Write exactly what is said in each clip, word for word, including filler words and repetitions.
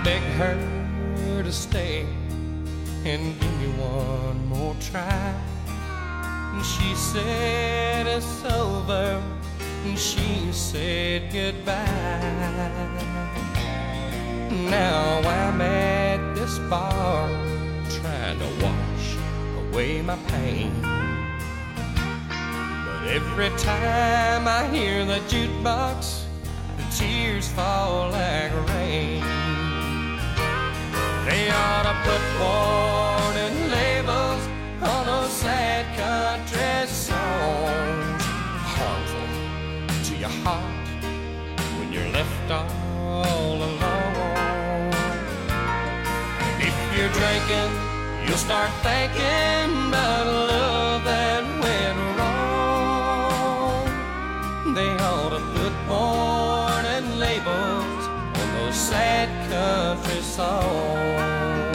begged her to stay and give me one more try. And she said it's over, and she said goodbye. Now I'm at this bar trying to wash away my pain, but every time I hear the jukebox, the tears fall like rain. They ought to put warning labels on those sad country songs, harmful to your heart when you're left all alone. And if you're drinking, you'll start thinking about love that went wrong. They ought to put warning labels on those sad country songs.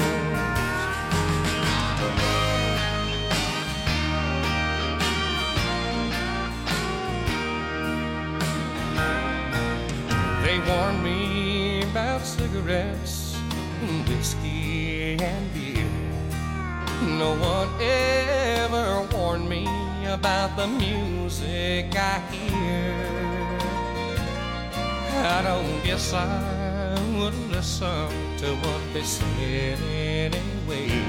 They warned me about cigarettes, whiskey and beer. No one ever warned me about the music I hear. I don't guess I would listen to what they said anyway,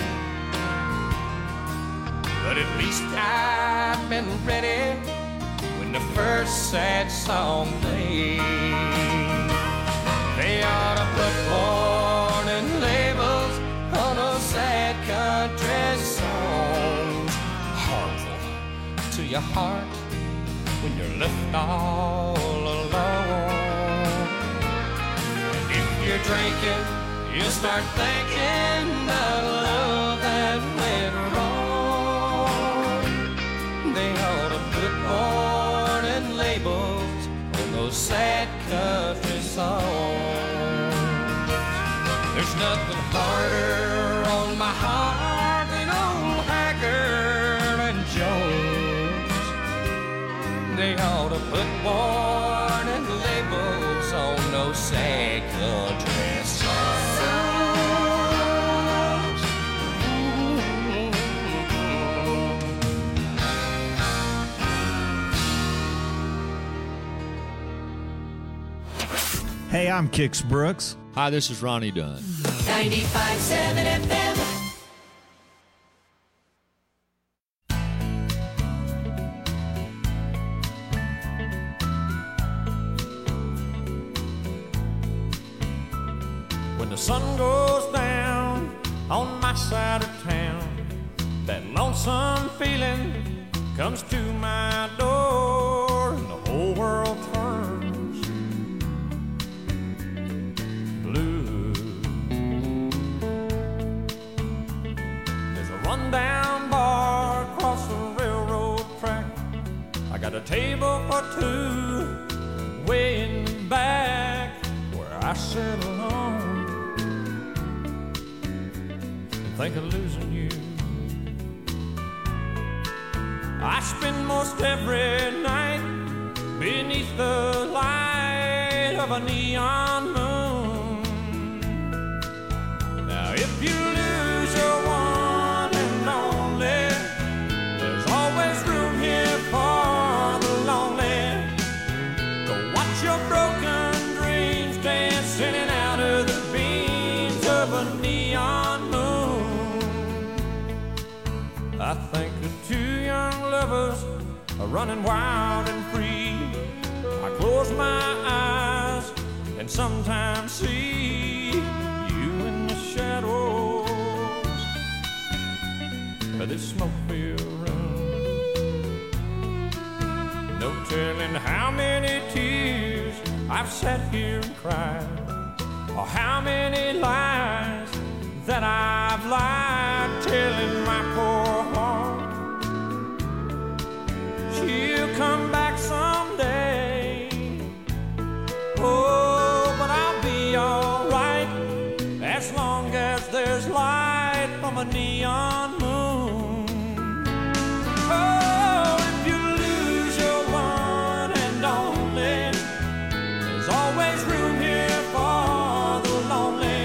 but at least I've been ready when the first sad song plays. They ought to put warning labels on those sad country songs, harmful to your heart when you're left all alone. And if you're drinking, you'll start thinking about love that went wrong. They ought to put warning labels on those sad country songs. There's nothing harder on my heart than old Haggard and Jones. They ought to put warning labels on those sad country songs. Hey, I'm Kix Brooks. Hi, this is Ronnie Dunn. ninety-five point seven F M. When the sun goes down on my side of town, that lonesome feeling comes to my door, and the whole world turns blue. There's a rundown bar across the railroad track. I got a table for two way in the back where I sit alone and think of losing you. I spend most every night beneath the light of a neon moon. Now if you lose your one and only, there's always room here for the lonely. Go watch your broken dreams dance in and out of the beams of a neon moon. I think of two young lovers are running wild and free. I close my eyes and sometimes see you in the shadows of this smoke-filled room. No telling how many tears I've sat here and cried, or how many lies that I've lied, telling my poor heart she'll come back someday. Oh, but I'll be alright as long as there's light from a neon moon. Oh, if you lose your one and only, there's always room here for the lonely.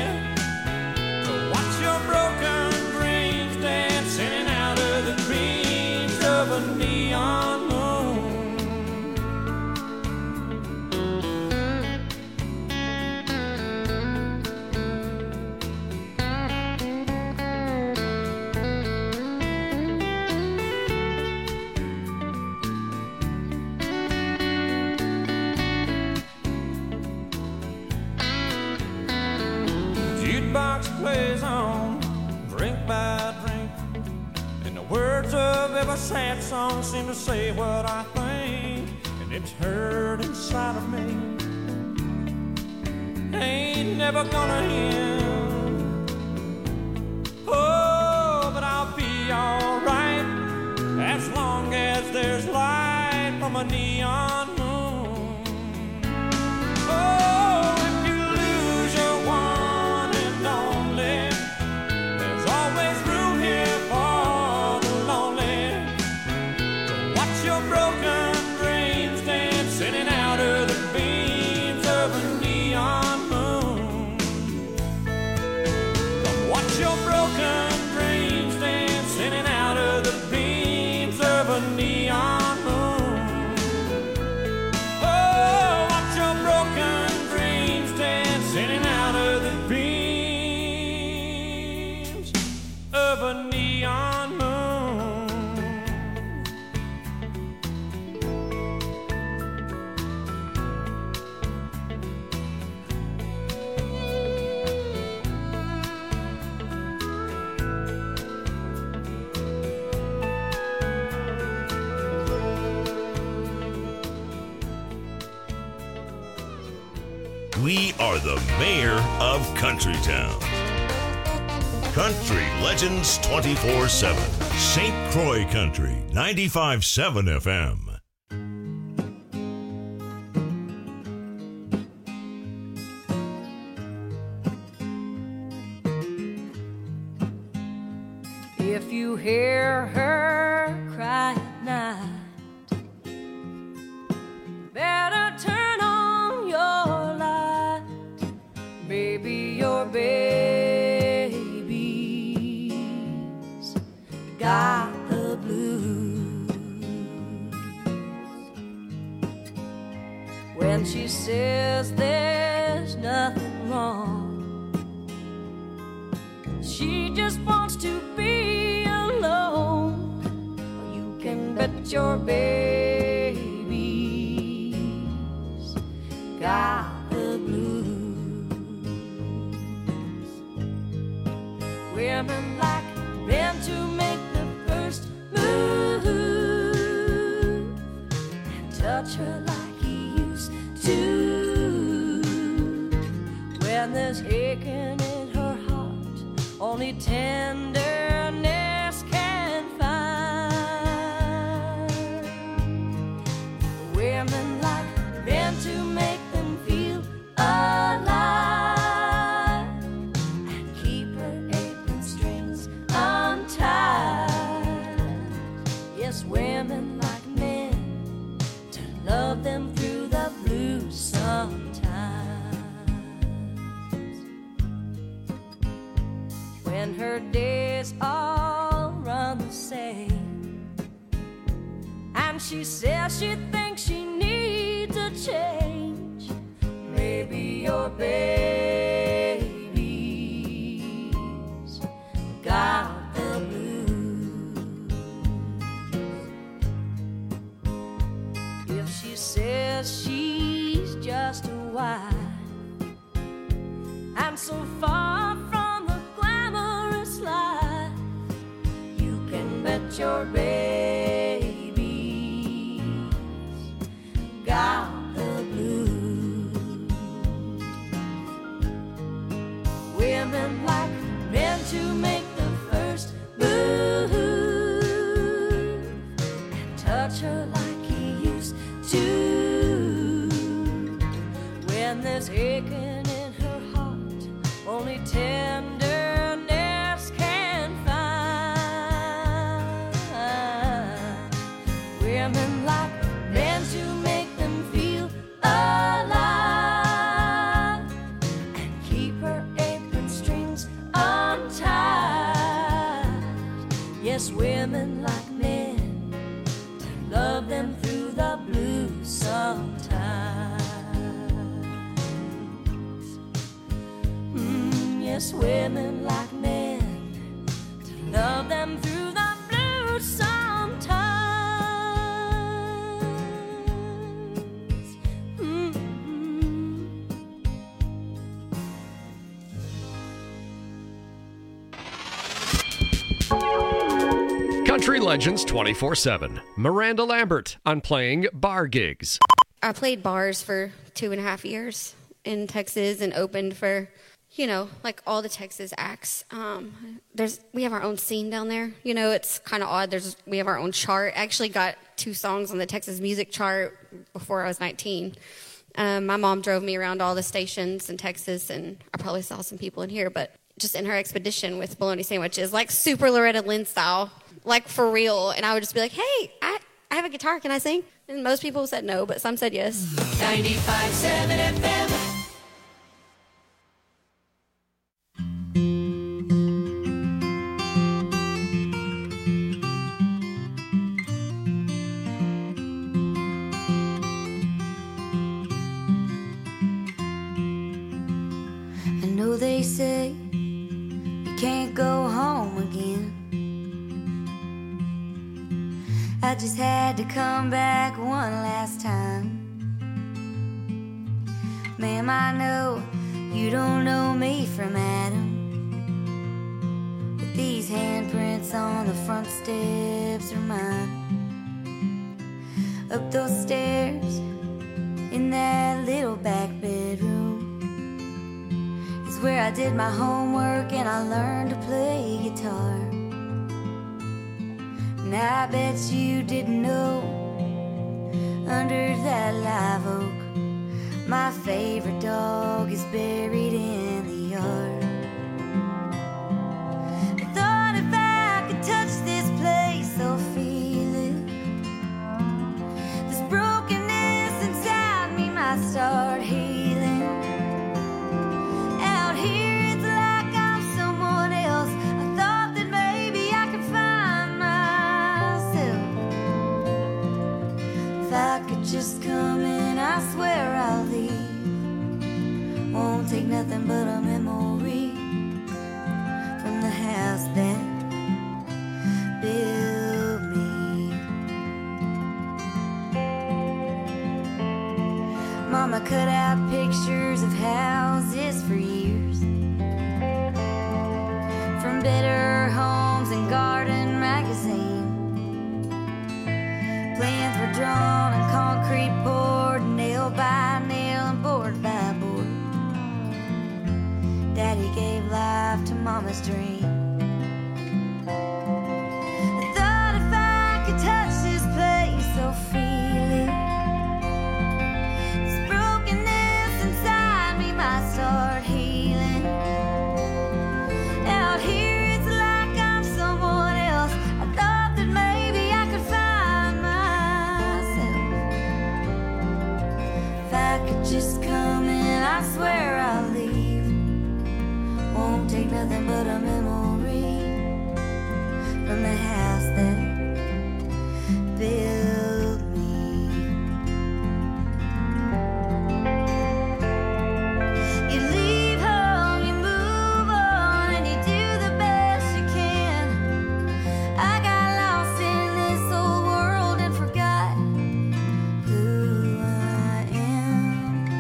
plays on, drink by drink. And the words of every sad song seem to say what I think, and it's hurt inside of me. Ain't never gonna end. Oh, but I'll be alright as long as there's light from a neon moon. Oh, if you lose your one and only, there's always room here for the lonely. To watch your broken dreams dance sitting out of the beams of a neon moon. Come watch your broken dreams dance sitting out of the beams of a neon moon. Oh, watch your broken dreams dance sitting out of the beams of a neon moon. We are the mayor of Countrytown. Country Legends twenty-four seven. Saint Croix Country, ninety-five point seven F M. If you hear her cry at night, better turn on your light. Baby, your baby's got the blues. When she says there's nothing wrong, she just wants to be alone. You can bet your baby's got the blues. Women like men to make the first move and touch her like he used to. When there's aching in her heart, only tenderness can find. Women like men to make them feel alive and keep her apron strings untied. Yes, women like men to love them through the blues sometimes. When her days all run the same, and she says she thinks she needs a change, maybe your baby's got the blues. If she says she's just a wife and so far from the glamorous life, you can bet your baby's got the blues. Women like men to make the first move and touch her like he used to. When there's aching in her heart, only tenderness can find. Women like men to make them feel alive and keep her apron strings untied. Yes, women like men to love them through the blues sometimes. Mm, yes, women like men to love them through the blues sometimes. Mm-hmm. Country Legends twenty-four seven. Miranda Lambert on playing bar gigs. I played bars for two and a half years in Texas and opened for, you know, like all the Texas acts. Um, there's we have our own scene down there. You know, it's kind of odd. There's we have our own chart. I actually got two songs on the Texas music chart before I was nineteen. Um, my mom drove me around all the stations in Texas, and I probably saw some people in here, but just in her expedition with bologna sandwiches, like super Loretta Lynn style, like for real. And I would just be like, hey, I, I have a guitar, can I sing? And most people said no, but some said yes. ninety-five point seven F M. They say you can't go home again. I just had to come back one last time. Ma'am, I know you don't know me from Adam, but these handprints on the front steps are mine. Up those stairs in that little back bedroom where I did my homework and I learned to play guitar. And I bet you didn't know, under that live oak, my favorite dog is buried in the yard. I thought if I could touch this place, I'll feel it. This brokenness inside me might start healing. Just come in, I swear I'll leave. Won't take nothing but a memory from the house that built me. Mama cut out pictures of houses for years, from Better Homes and Garden magazine. Plans were drawn and concrete poured, nail by nail and board by board. Daddy gave life to Mama's dream. I thought if I could touch this place, I'll feel it. This brokenness inside me might start healing. Out here it's like I'm someone else. I thought that maybe I could find if I could just come in, I swear I'll leave. Won't take nothing but a memory from the house that built me. You leave home, you move on, and you do the best you can. I got lost in this old world and forgot who I am.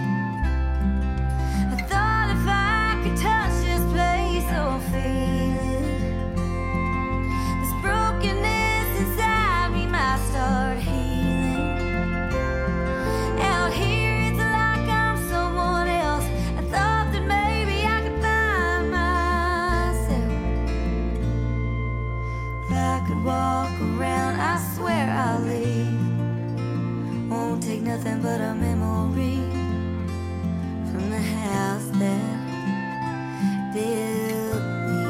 I thought if I could touch this place, I'll feel it. This brokenness inside me might start healing. Out here it's like I'm someone else. I thought that maybe I could find myself. If I could walk around, I swear I'll leave. Won't take nothing but a memory from the house that built me.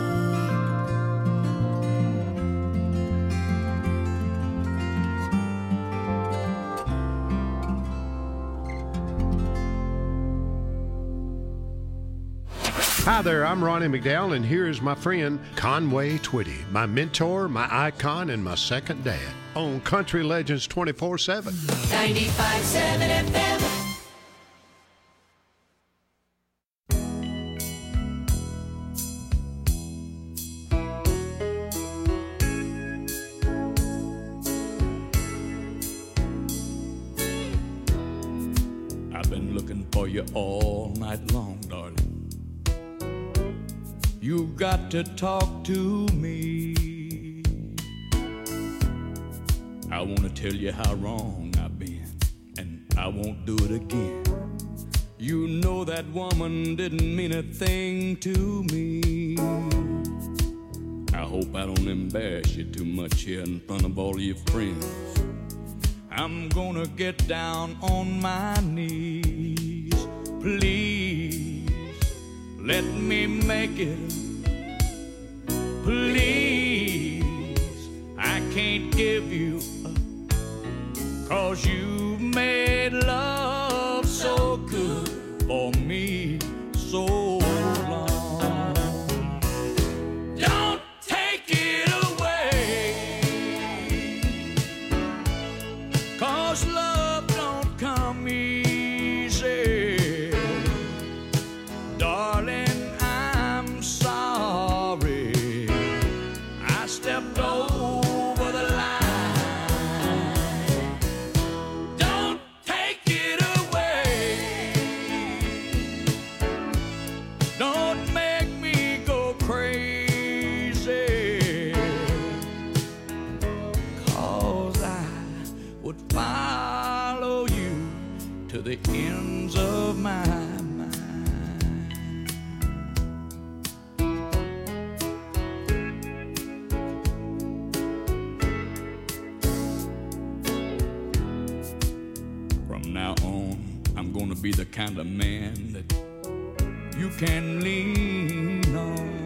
Hi there, I'm Ronnie McDowell, and here is my friend Conway Twitty, my mentor, my icon, and my second dad on Country Legends twenty-four seven. ninety-five point seven F M. I've been looking for you all night long, darling. You've got to talk to me. I want to tell you how wrong I've been, and I won't do it again. You know that woman didn't mean a thing to me. I hope I don't embarrass you too much here in front of all your friends. I'm gonna get down on my knees. Please, let me make it. Please, I can't give you up, 'cause you made love so good for me so long. Don't take it away, 'cause love don't come easy. Darling, I'm sorry I stepped over the line. Don't take it away. Don't make me go crazy, 'cause I would follow you to the ends of my mind. From now on, I'm gonna be the kind of man that you can lean on.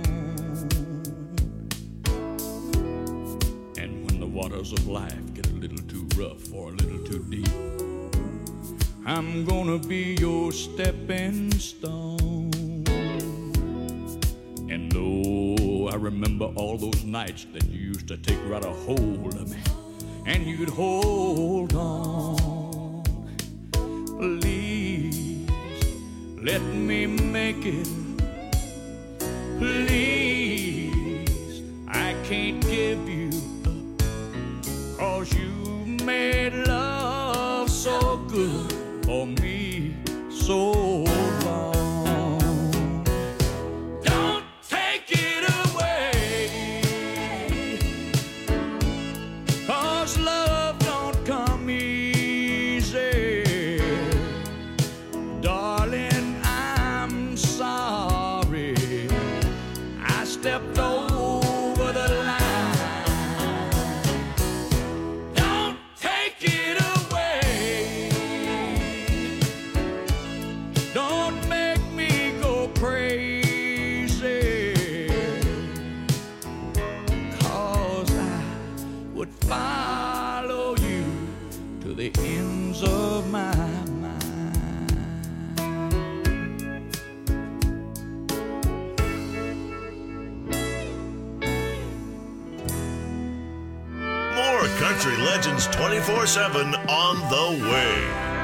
And when the waters of life get a little too rough or a little too deep, I'm gonna be your stepping stone. And though I remember all those nights that you used to take right a hold of me, and you'd hold on, please, let me make it. Please, I can't give you up, 'cause you made love so good for me so long. Don't take it away, 'cause love don't come easy. Darling, I'm sorry I stepped over the line. Don't take it away. Don't make me go crazy, 'cause I would follow you to the ends of my mind. More Country Legends twenty-four seven on the way.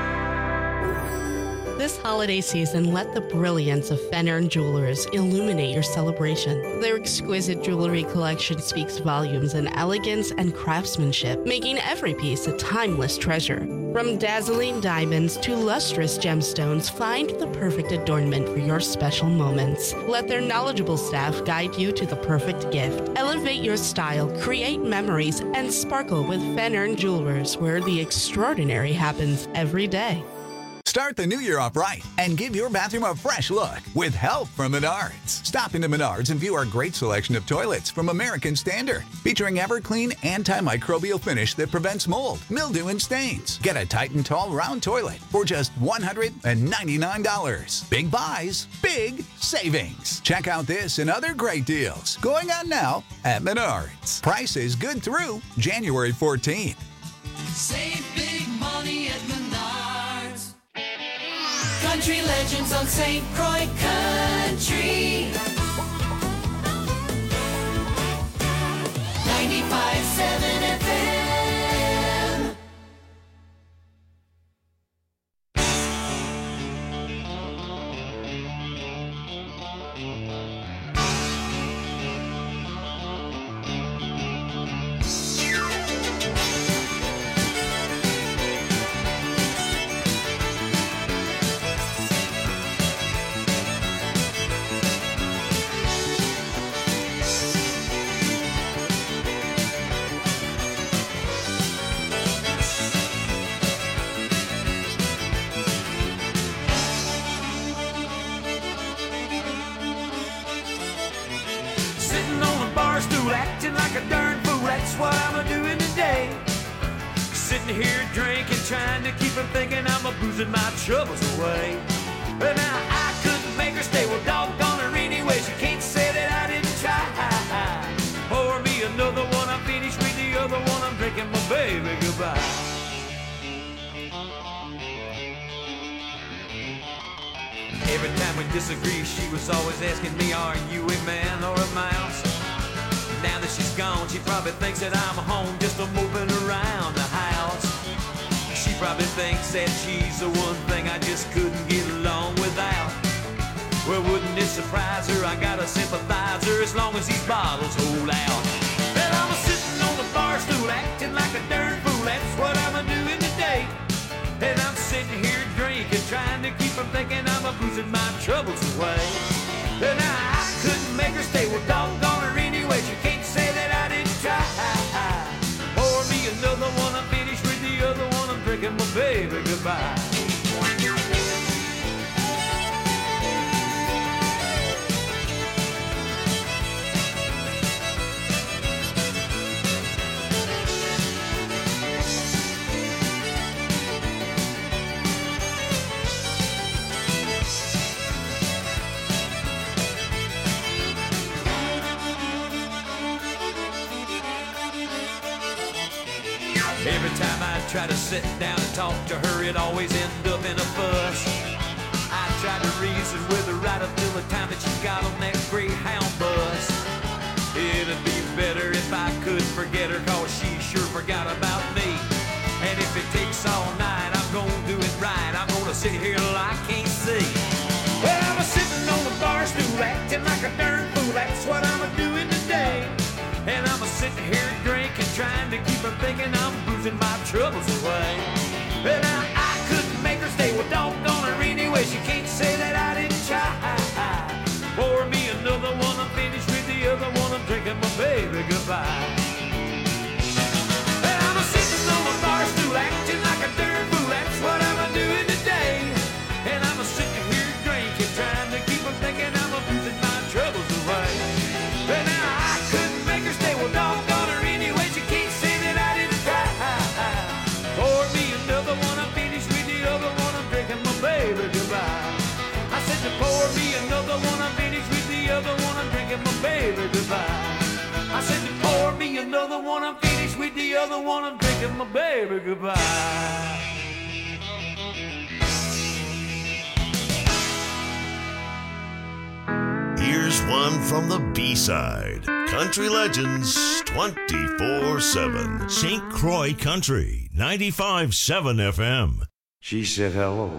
This holiday season, let the brilliance of Fenner Jewelers illuminate your celebration. Their exquisite jewelry collection speaks volumes in elegance and craftsmanship, making every piece a timeless treasure. From dazzling diamonds to lustrous gemstones, find the perfect adornment for your special moments. Let their knowledgeable staff guide you to the perfect gift. Elevate your style, create memories, and sparkle with Fenner Jewelers, where the extraordinary happens every day. Start the new year off right and give your bathroom a fresh look with help from Menards. Stop into Menards and view our great selection of toilets from American Standard, featuring EverClean antimicrobial finish that prevents mold, mildew, and stains. Get a Titan Tall Round Toilet for just one hundred ninety-nine dollars. Big buys, big savings. Check out this and other great deals going on now at Menards. Prices good through January fourteenth. Save big money at Menards. Country Legends on Saint Croix Country. ninety-five point seven F M. stool, acting like a darn fool. That's what I'm doing today. Sitting here drinking, trying to keep from thinking I'm a boozing my troubles away. But now I couldn't make her stay. Well, doggone her anyway. She can't say that I didn't try. Pour me another one. I'm finished with the other one. I'm drinking my baby goodbye. Every time we disagree, she was always asking me, are you a man or a mouse? Now that she's gone, she probably thinks that I'm home, just a moping around the house. She probably thinks that she's the one thing I just couldn't get along without. Well, wouldn't it surprise her? I got a sympathizer as long as these bottles hold out. And I'm sitting on the bar stool, acting like a darn fool. That's what I'm doing today. And I'm sitting here drinking, trying to keep from thinking I'm a boozing my troubles away. And now I couldn't make her stay. Well, doggone her anyway. She can't say that I didn't try. Pour me another one. I'm finished with the other one. I'm drinking my baby goodbye. Every time I try to sit down and talk to her, it always ends up in a fuss. I tried to reason with her right up till the time that she got on that Greyhound bus. It'd be better if I could forget her, cause she sure forgot about me. And if it takes all night, I'm gonna do it right. I'm gonna sit here till I can't see. Well, I'm sitting on the bar stool, acting like a darn fool. That's what I'm doing today. And I'm sitting here drinking, trying to keep from thinking I'm boozing my troubles away. And now I couldn't make her stay. Well, doggone her anyway. She can't say that I didn't try. Pour me another one. I'm finished with the other one. I'm drinking my baby goodbye. And I'm sitting on the bar stool, acting like a darn fool. That's what I'm doing today. And I'm sitting here drinking, trying to keep from thinking I'm boozing my troubles away. And now I couldn't make her stay. Well, doggone her anyway. She can't say that I didn't try. Pour me another one. I'm finished with the other one. I'm drinking my baby goodbye. I said to pour me another one. I'm finished with the other one. I'm drinking my baby goodbye. I said to pour me another one. I'm finished with the other one. I'm drinking my baby goodbye. Here's one from the B-side. Country Legends twenty-four seven. Saint Croix Country, ninety-five point seven F M. She said hello.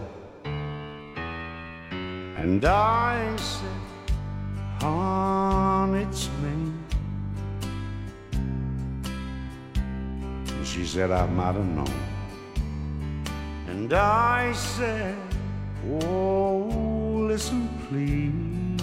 And I said, hon, it's me. And she said, I might have known. And I said, oh, listen, please.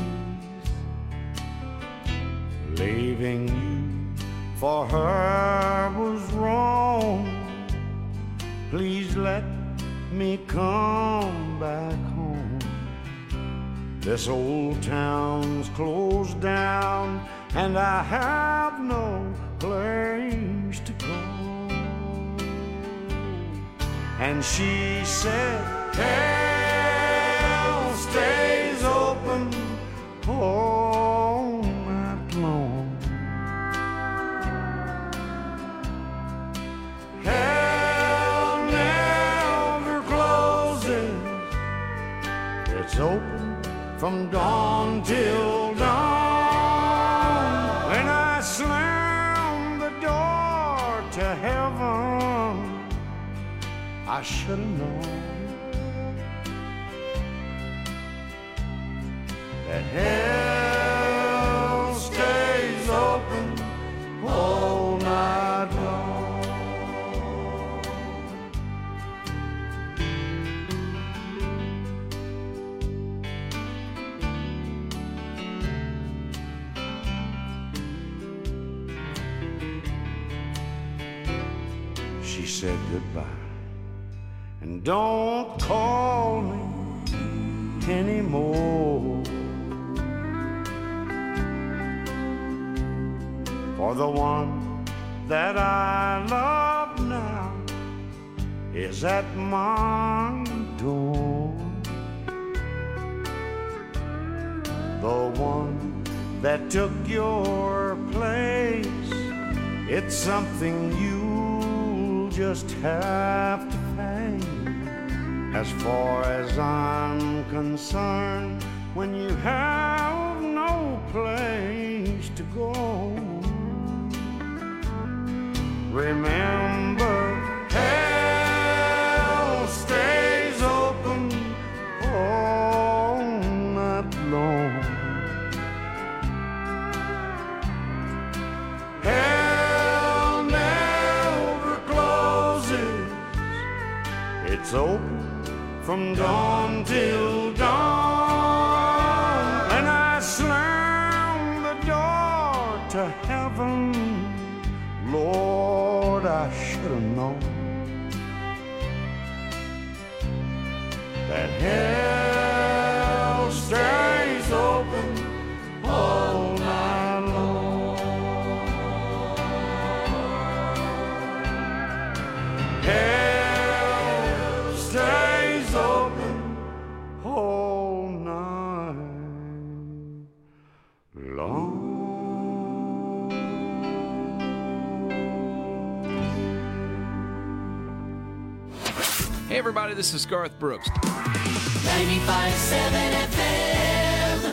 Leaving you for her was wrong. Please let me come back home. This old town's closed down, and I have no place to go. And she said, hell stays open all night long. Hell never closes. It's open from dawn till dawn. When I slam the door to heaven, I should have known that hell stays open all night long. She said goodbye. And don't call me anymore, for For the one that I love now is at my door. The one that took your place, it's something you'll just have to pay. As far as I'm concerned, when you have no place to go, remember, hell stays open all night long. Hell never closes, it's open from dawn till dawn. And I slam the door to heaven, Lord, I should have known that hell stays open all night long. Hell stays open all night long. Hey everybody, this is Garth Brooks. ninety-five point seven F M.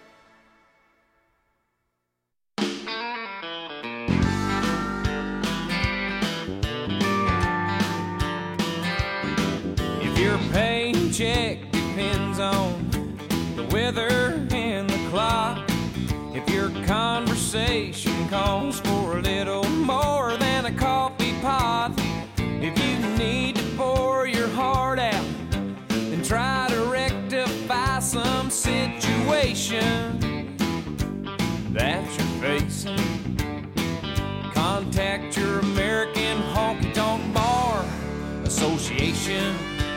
If your paycheck depends on the weather and the clock, if your conversation calls for a little more than a coffee pot, if you need to pour your heart out and try to rectify some situation that you're facing, contact your American Honky Tonk Bar Association.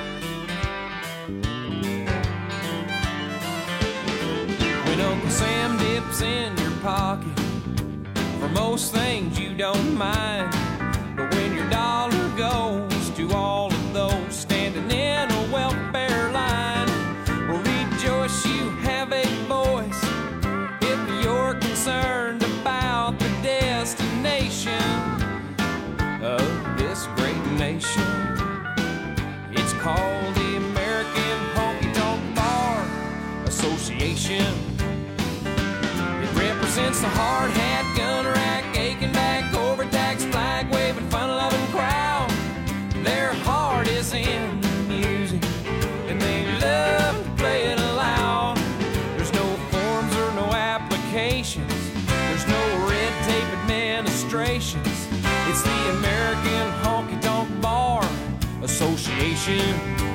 When Uncle Sam dips in your pocket for most things you don't mind, but when your dollar goes to all of those standing in a welfare line, well, rejoice you have a voice if you're concerned about the destination of this great nation. It's called the American Honky Tonk Bar Association. It represents the hard hat, gun rack, aching back, overtaxed, flag waving, fun loving crowd. Their heart is in the music and they love to play it loud. There's no forms or no applications, there's no red tape administrations. It's the American Honky Tonk Bar Association.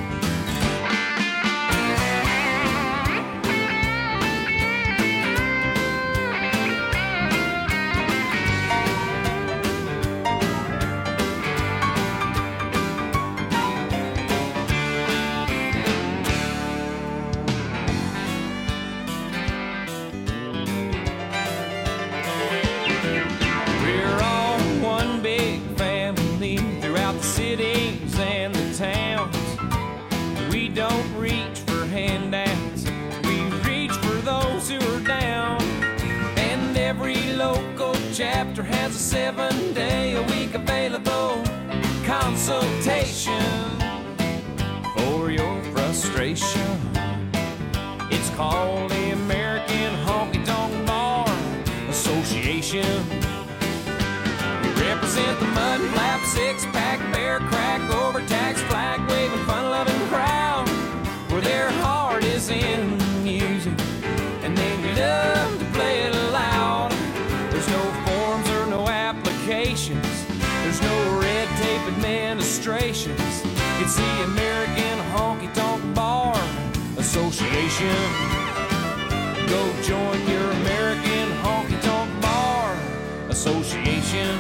We're all one big family throughout the cities and the towns. We don't reach for handouts, we reach for those who are down. And every local chapter has a seven day a week available consultation for your frustration. It's called the American Honky Tonk Bar Association. We represent the mud flap, six pack, bear crack, overtaxed, flag waving, fun loving crowd, where their heart is in the music and they love to play it loud. There's no forms or no applications, there's no red tape administrations. It's the American Honky Tonk Bar Association. Go join your American Honky Tonk Bar Association.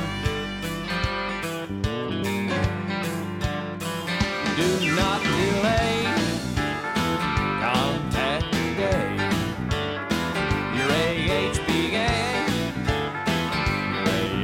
Do not delay, contact today your A H B gang, your A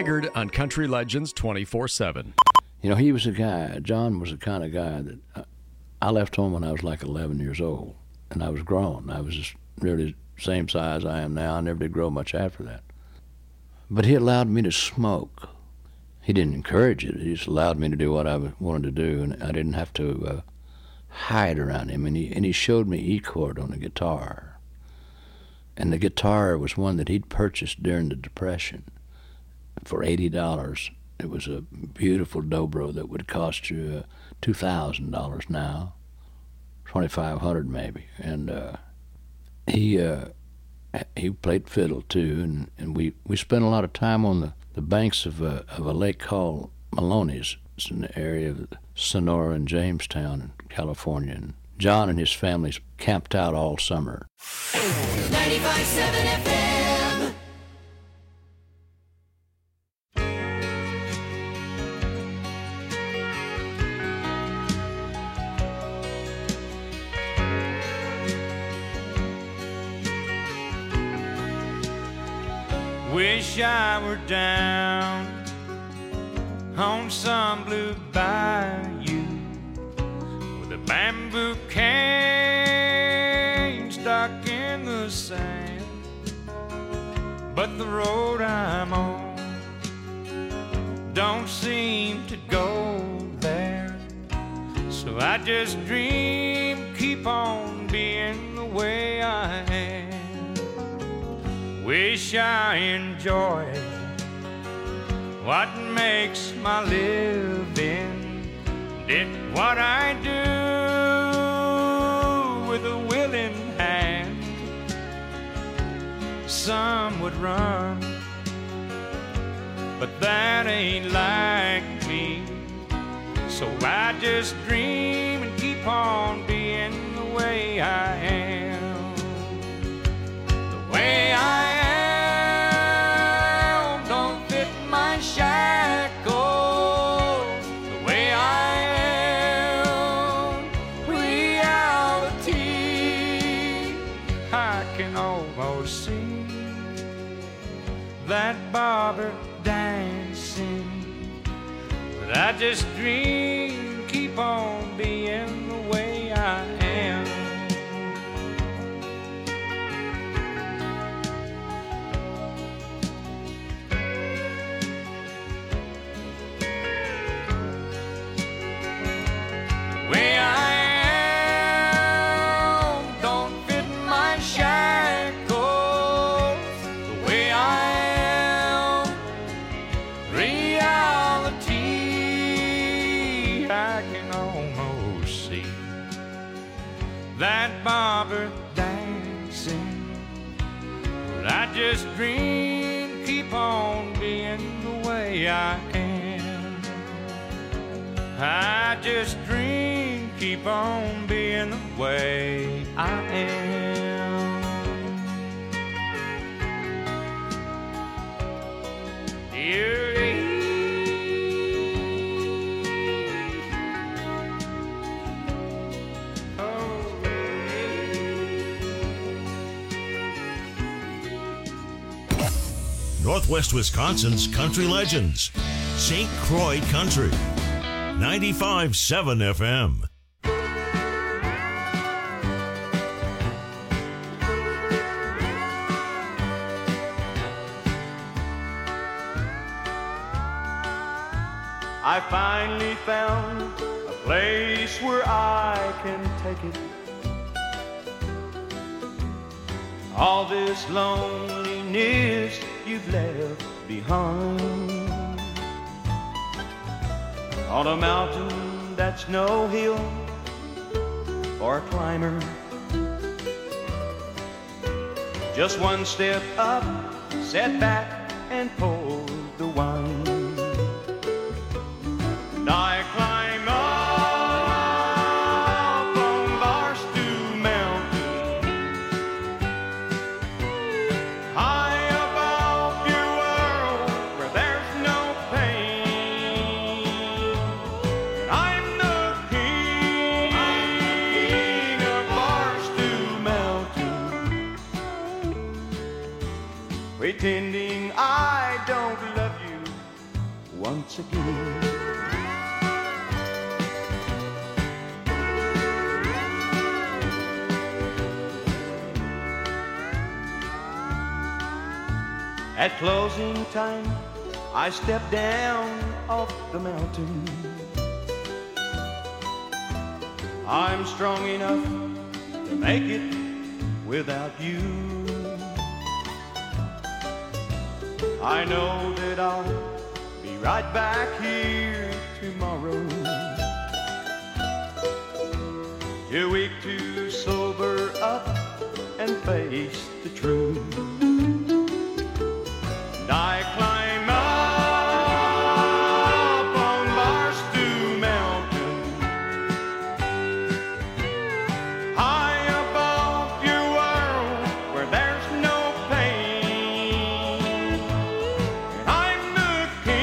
Haggard on Country Legends twenty-four seven. You know, he was a guy, John was the kind of guy that I, I left home when I was like eleven years old, and I was grown. I was just really the same size I am now. I never did grow much after that. But he allowed me to smoke. He didn't encourage it. He just allowed me to do what I wanted to do, and I didn't have to uh, hide around him. And he, and he showed me E chord on the guitar. And the guitar was one that he'd purchased during the Depression for eighty dollars. It was a beautiful dobro that would cost you uh, two thousand dollars now, twenty-five hundred dollars maybe. And uh, he uh, he played fiddle too, and, and we, we spent a lot of time on the, the banks of a, of a lake called Maloney's. It's in the area of Sonora and Jamestown in California. And John and his family camped out all summer. ninety-five point seven F M. Wish I were down on some blue bayou with a bamboo cane stuck in the sand. But the road I'm on don't seem to go there. So I just dream, keep on being the way I am. Wish I enjoyed what makes my living, did what I do with a willing hand. Some would run, but that ain't like me. So I just dream and keep on being the way I am. The way I am don't fit my shackles. The way I am, reality. I can almost see that barber dancing, but I just dream, keep on being the way I am. The way I am don't fit my shackles. The way I am, reality. I can almost see that barber dancing, but I just dream, keep on being the way I am. I just dream, keep on being the way I am. Dearly. Northwest Wisconsin's Country Legends, Saint Croix Country, ninety-five point seven F M. I finally found a place where I can take it. All this loneliness you've left behind. On a mountain that's no hill for a climber. Just one step up, set back and pour the wine. And I climb up on Barstool Mountain, high above your world where there's no pain. And I'm the king, I'm the king of Barstool Mountain, pretending I don't love you once again. At closing time, I stepped down off the mountain. I'm strong enough to make it without you. I know that I'll be right back here tomorrow. Too weak to sober up and face the truth. I climb up on Barstool Mountain, high above your world where there's no pain. And I'm the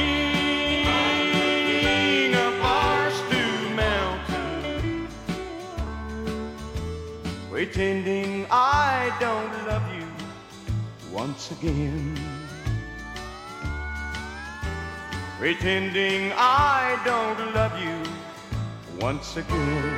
king of Barstool Mountain, pretending I don't love you once again. Pretending I don't love you once again.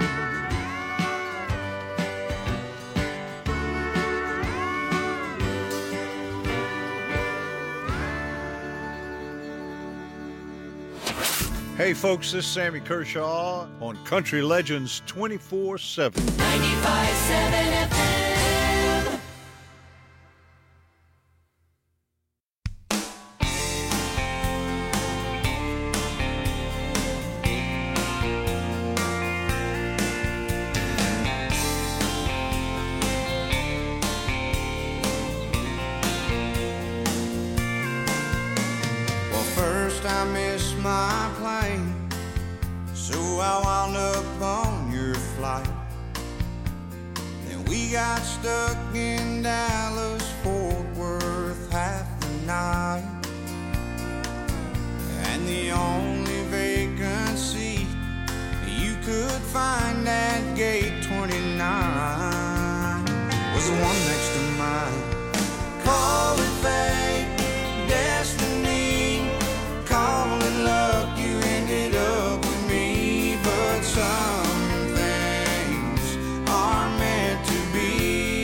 Hey folks, this is Sammy Kershaw on Country Legends twenty-four seven. ninety-five point seven F M. I missed my plane, so I wound up on your flight. Then we got stuck in Dallas, Fort Worth half the night. And the only vacant seat you could find at gate twenty-nine was the one next to mine. Call it fate, destiny, call it luck, you ended up with me. But some things are meant to be.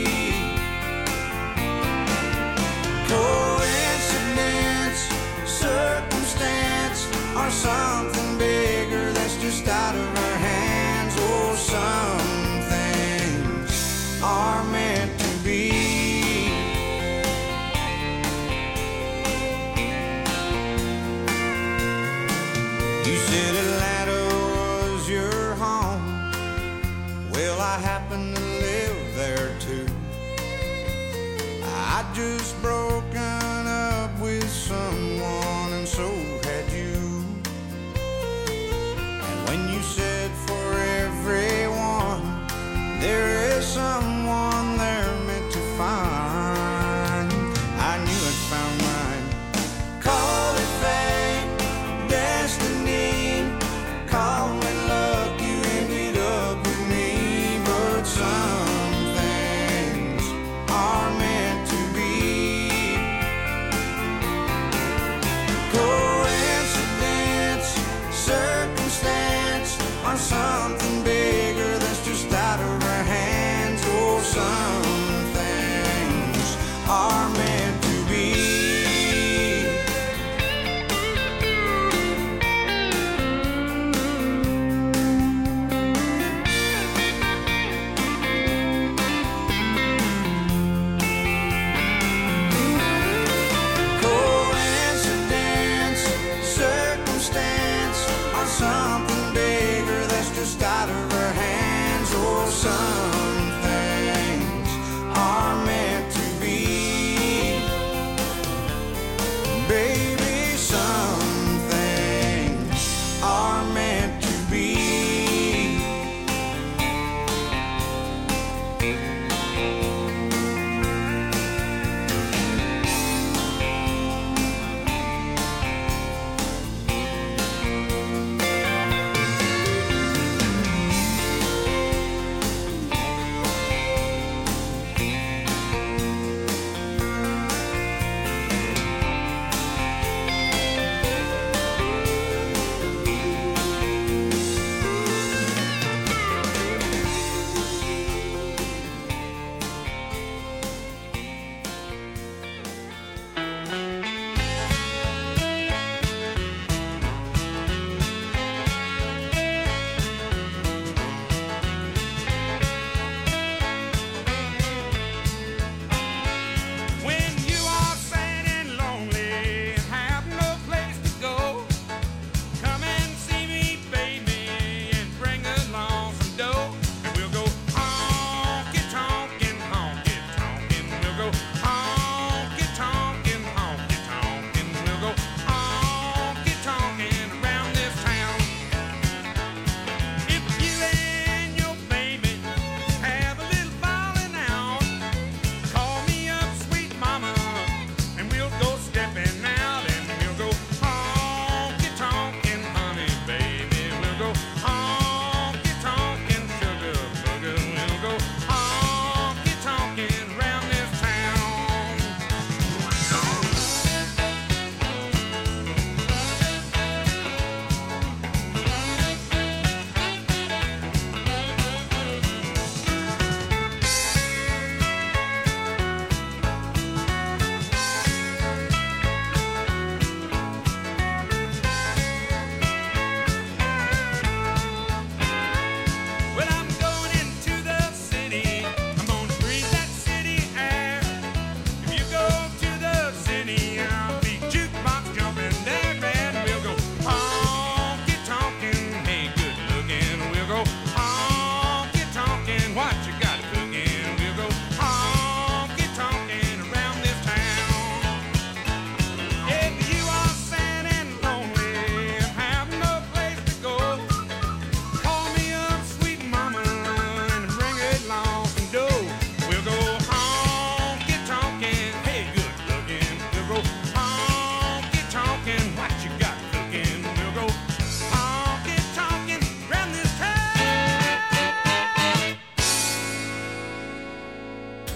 Coincidence, circumstance, or something bigger that's just out of our hands. Oh, some things are meant to be. You said Atlanta was your home. Well, I happen to live there too. I'd just broken up with someone, and so had you. And when you said for everyone, there is someone they're meant to find, I knew I'd found mine. Call it fate, destiny, call it luck, you ended up with me. But some things are meant to be.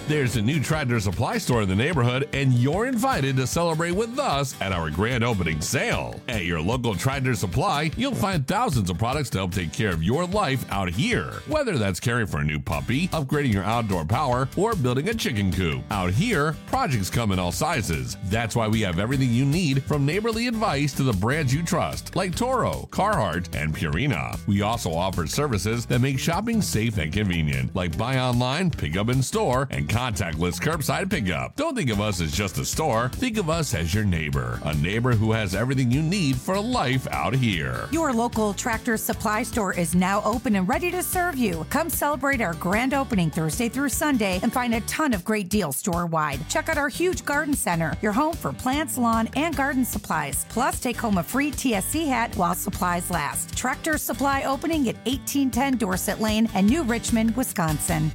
There's a new Tractor Supply store in the neighborhood, and you're invited to celebrate with us at our grand opening sale. At your local Tractor Supply, you'll find thousands of products to help take care of your life out here. Whether that's caring for a new puppy, upgrading your outdoor power, or building a chicken coop. Out here, projects come in all sizes. That's why we have everything you need, from neighborly advice to the brands you trust, like Toro, Carhartt, and Purina. We also offer services that make shopping safe and convenient, like buy online, pick up in store, and contactless curbside pickup. Don't think of us as just a store. Think of us as your neighbor, a neighbor who has everything you need for life out here. Your local Tractor Supply store is now open and ready to serve you. Come celebrate our grand opening Thursday through Sunday and find a ton of great deals store-wide. Check out our huge garden center, your home for plants, lawn, and garden supplies. Plus, take home a free T S C hat while supplies last. Tractor Supply opening at eighteen ten Dorset Lane and New Richmond, Wisconsin.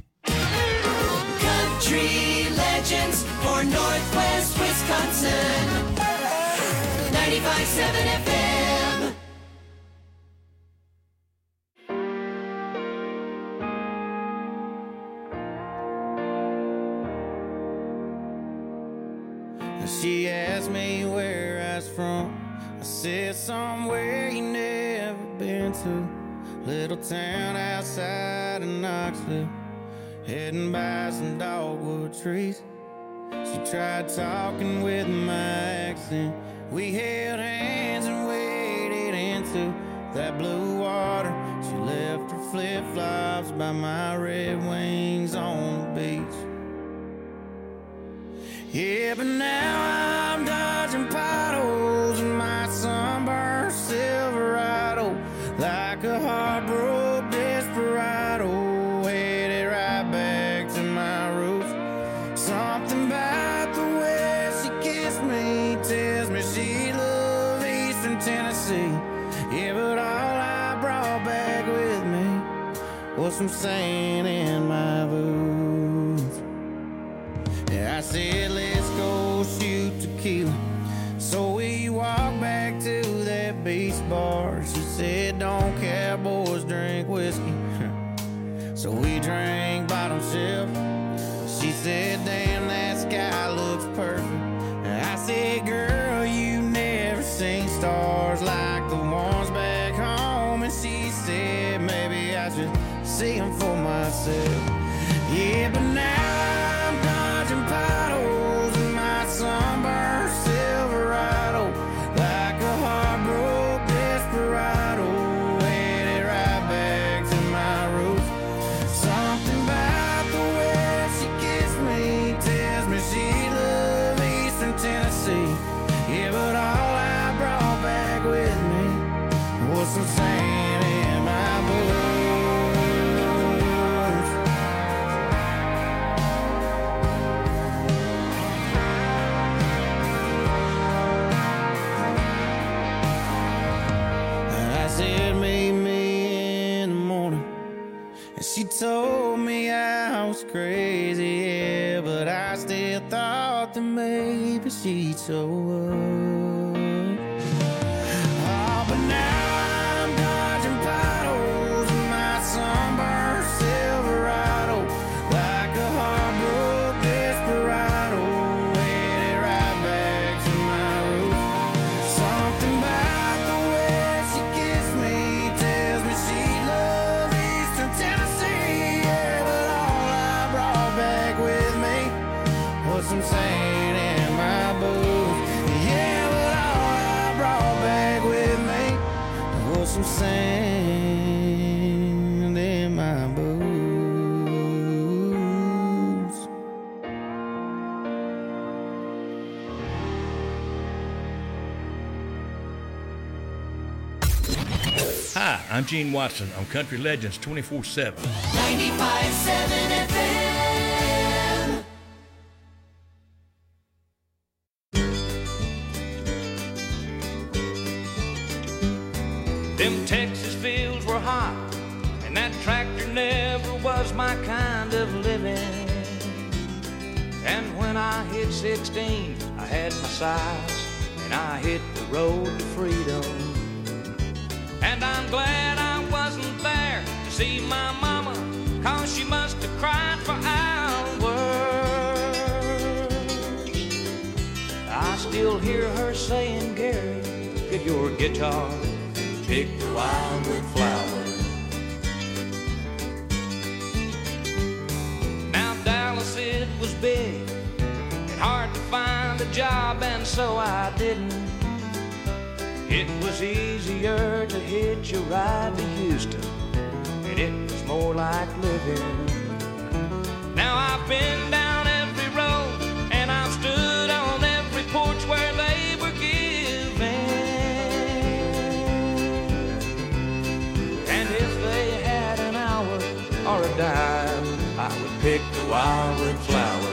Country Legends for Northwest Wisconsin. ninety-five point seven F M. She asked me where I was from. I said somewhere you never been to. Little town outside of Knoxville, heading by some dogwood trees. She tried talking with my accent. We held hands and waded into that blue water. She left her flip-flops by my Red Wings on the beach. Yeah, but now I'm dodging potholes in my sunburned Silverado, like a heartbroken desperado, headed right back to my roots. Something about the way she kissed me tells me she loved Eastern Tennessee. Yeah, but all I brought back with me was some sand in my boots. Yeah, I said, let's go shoot tequila. So we walked back to that beach bar. She said, don't cowboys drink whiskey. So we drank bottom shelf. She said, damn, that sky looks perfect. And I said, girl, you never seen stars like the ones back home. And she said, maybe I should see them for myself. Yeah, but now I'm dodging potholes in my sunburned Silverado, like a heartbroken desperado, headed right back to my roots. Something about the way she kissed me tells me she loved Eastern Tennessee. Yeah, but all I brought back with me was some sand in my boots. She told me I was crazy, yeah, but I still thought that maybe she'd show up. Oh, but now I'm dodging potholes in my sunburned Silverado, like a heartbroken desperado, headed right back to my roots. Something about the way she kissed me tells me she loves Eastern Tennessee. Some sand in my boots. Yeah, but all I brought back with me was some sand in my boots. Hi, I'm Gene Watson on Country Legends twenty-four seven. ninety-five point seven F M. Them Texas fields were hot, and that tractor never was my kind of living. And when I hit sixteen, I had my size, and I hit the road to freedom. And I'm glad I wasn't there to see my mama, 'cause she must have cried for hours. still hear her saying, Gary, get your guitar, pick the wildwood flower. Now Dallas, it was big and hard to find a job, and so I didn't. It was easier to hitch a ride to Houston, and it was more like living. Now I've been down every road, and I've stood on every porch where they were giving. And if they had an hour or a dime, I would pick the wildwood flower.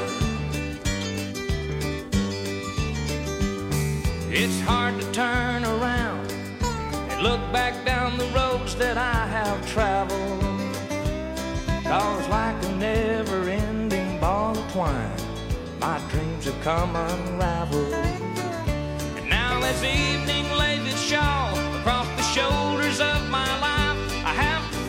It's hard to turn around and look back down the roads that I have traveled, 'cause like a never-ending ball of twine, my dreams have come unraveled. And now as evening lays its shawl across the shoulders of my life, I have to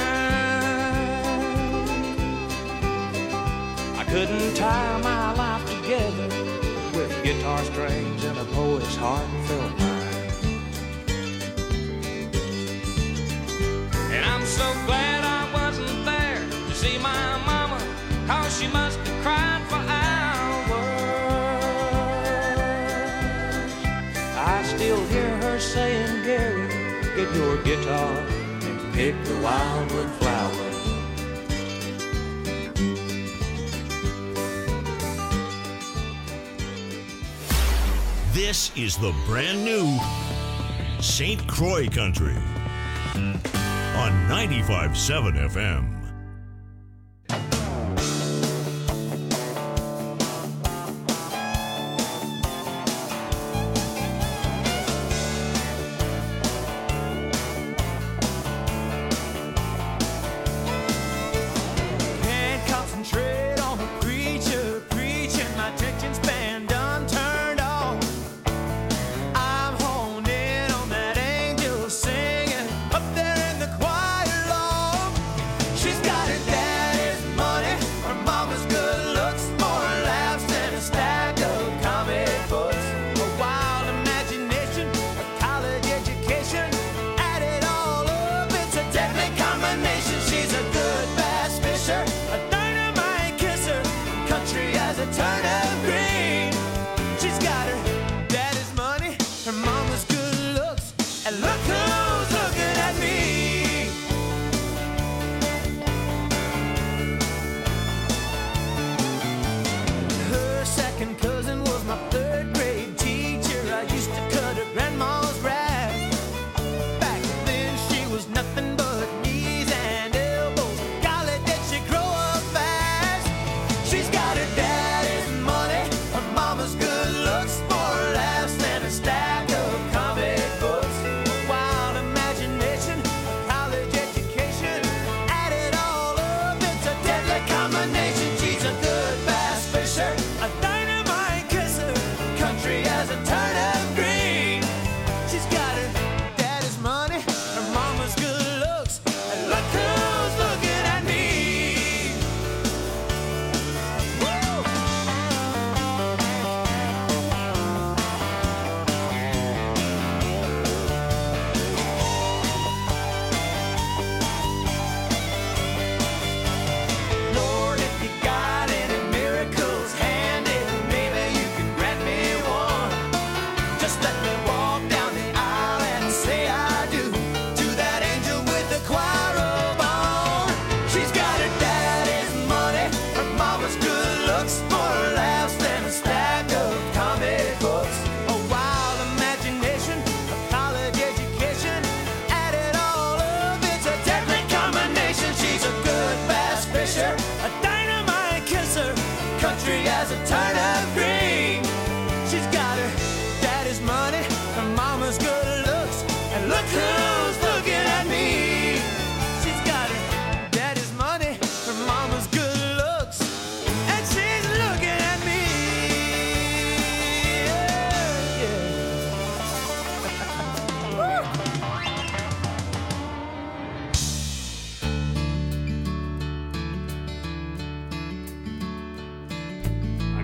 find I couldn't tie my life together with guitar strings and a poet's heartfelt mind. And I'm so glad I wasn't there to see my mama, 'cause she must have cried for hours. I still hear her saying, Gary, get your guitar and pick the wildwood flower. This is the brand new Saint Croix Country on ninety-five point seven F M.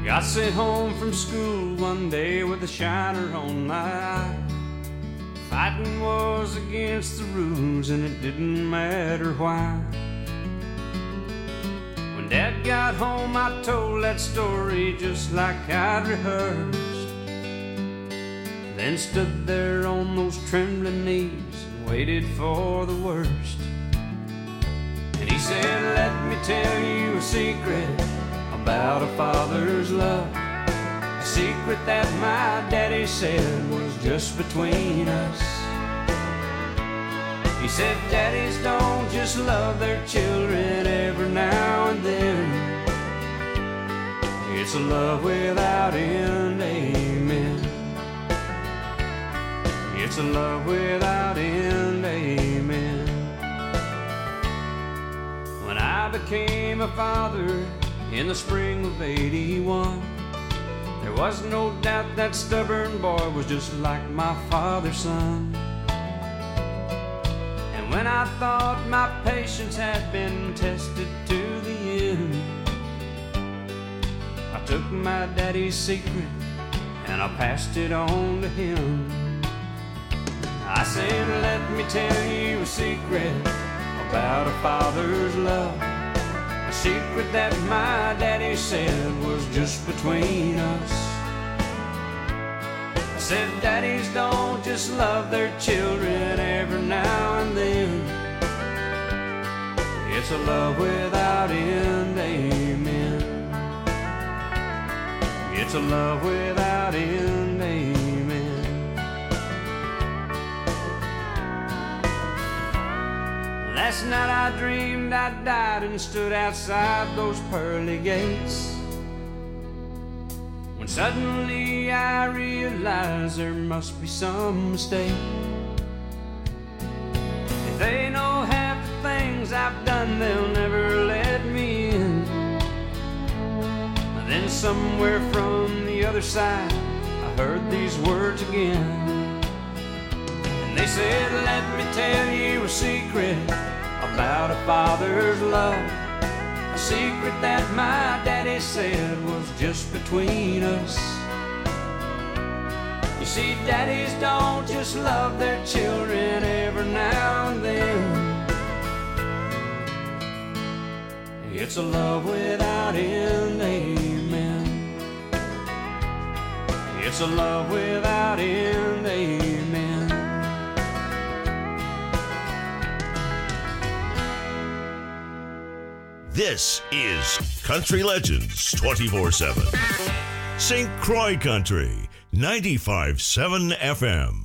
I got sent home from school one day with a shiner on my eye. Fighting was against the rules and it didn't matter why. When Dad got home I told that story just like I'd rehearsed. Then stood there on those trembling knees and waited for the worst. And he said, let me tell you a secret about a father's love. A secret that my daddy said was just between us. He said, daddies don't just love their children every now and then. It's a love without end, amen. It's a love without end, amen. When I became a father in the spring of eighty-one, there was no doubt that stubborn boy was just like my father's son. And when I thought my patience had been tested to the end, I took my daddy's secret and I passed it on to him. I said, let me tell you a secret about a father's love. A secret that my daddy said was just between us. I said, daddies don't just love their children every now and then. It's a love without end, amen. It's a love without end, amen. Last night I dreamed I died and stood outside those pearly gates, when suddenly I realized there must be some mistake. If they know half the things I've done, they'll never let me in. Then somewhere from the other side I heard these words again. And they said, let me tell you a secret about a father's love. A secret that my daddy said was just between us. You see, daddies don't just love their children every now and then. It's a love without end, amen. It's a love without end, amen. This is Country Legends twenty-four seven. Saint Croix Country, ninety-five point seven F M.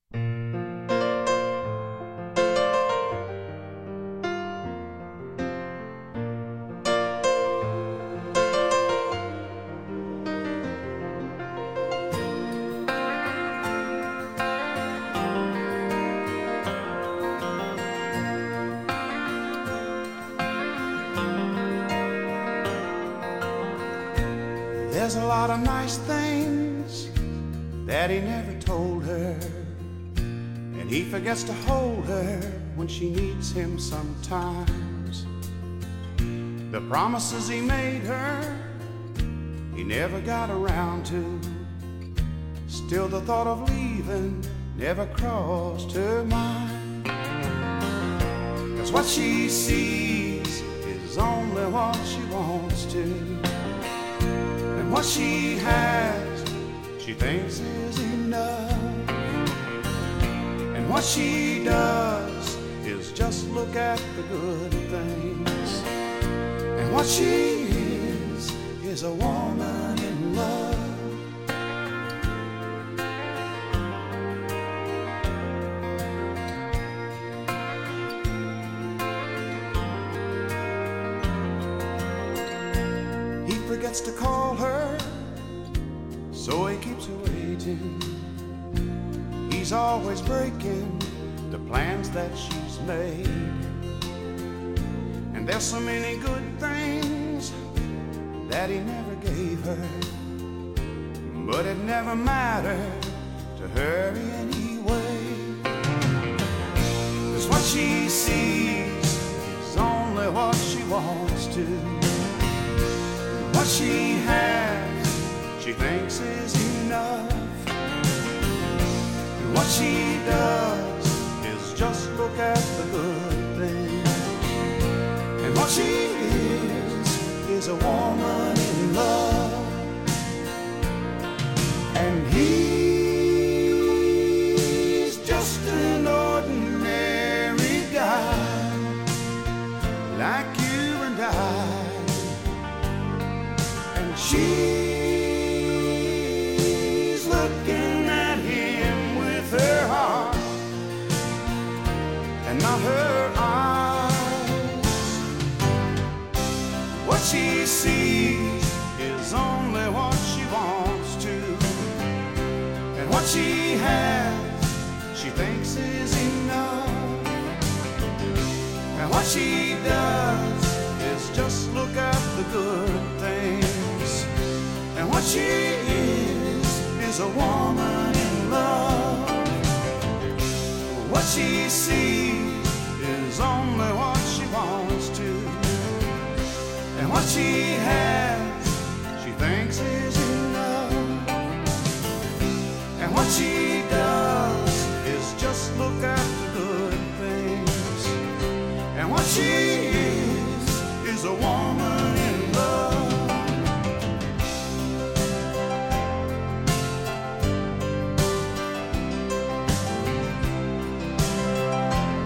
There's a lot of nice things that he never told her, and he forgets to hold her when she needs him sometimes. The promises he made her, he never got around to. Still the thought of leaving never crossed her mind. 'Cause what she sees is only what she wants to. What she has, she thinks is enough. And what she does is just look at the good things. And what she is, is a woman in love. He forgets to call her, so he keeps her waiting. He's always breaking the plans that she's made. And there's so many good things that he never gave her, but it never mattered to her anyway. 'Cause what she sees is only what she wants to. What she has, And what she does is just look at the good things. And what she is, is a woman in love. And he's just an ordinary guy, like you and I. And she's looking at him with her heart and not her eyes. What she sees is only what she wants to, and what she has she thinks is enough. And what she does is just look at the good things. And what she is, is a woman in love. What she sees is only what she wants to, and what she has, she thinks is enough. And what she